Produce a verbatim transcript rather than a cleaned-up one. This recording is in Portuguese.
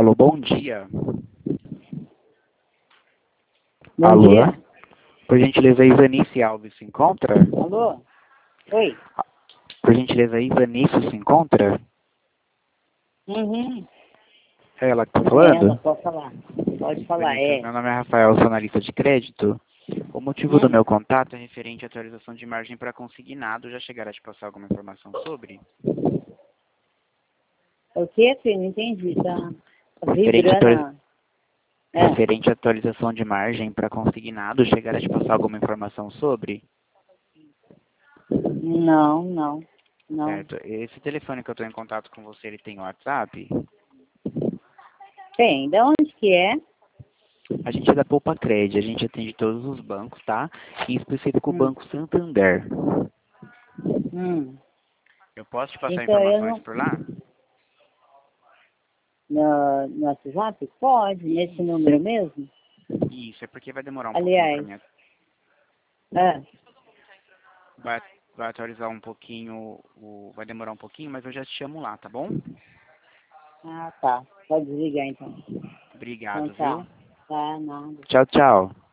Alô, bom dia. Bom Alô? dia. Por gentileza, Ivanice Alves se encontra? Alô? Oi. Por gentileza, Ivanice se encontra? Uhum. É ela que tá É falando? ela, pode falar. Pode falar, Ivanice, é. meu nome é Rafael, sou analista de crédito. O motivo do Hum. meu contato é referente à atualização de margem para consignado. Já chegará a te passar alguma informação sobre? O que, filho? Não entendi. Tá Referente à, atualiza- vibrando. É. referente à atualização de margem para consignado, chegará a te passar alguma informação sobre? Não, não. Não. Certo. Esse telefone que eu estou em contato com você, ele tem WhatsApp? Tem. De onde que é? A gente é da Poupa Cred, a gente atende todos os bancos, tá? Em específico o Hum. Banco Santander. Hum. Eu posso te passar Então eu informações não... por lá? No, no WhatsApp? Pode. Nesse número mesmo? Isso, é porque vai demorar um pouquinho para Aliás. minha... Ah. Vai, vai atualizar um pouquinho, o... vai demorar um pouquinho, mas eu já te chamo lá, tá bom? Ah, tá. Pode desligar então. Então Obrigado, tá. viu? Tá, nada. Tchau, tchau.